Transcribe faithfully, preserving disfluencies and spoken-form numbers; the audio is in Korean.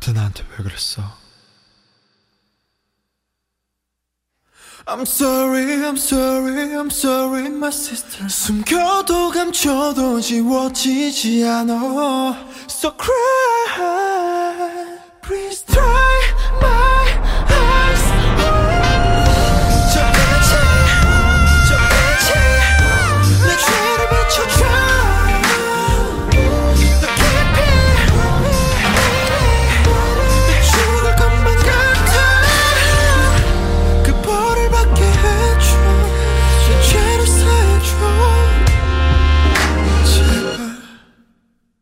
그때 나한테 왜 그랬어? I'm sorry, I'm sorry, I'm sorry, my sister. 숨겨도 감춰도 지워지지 않아. So cry, please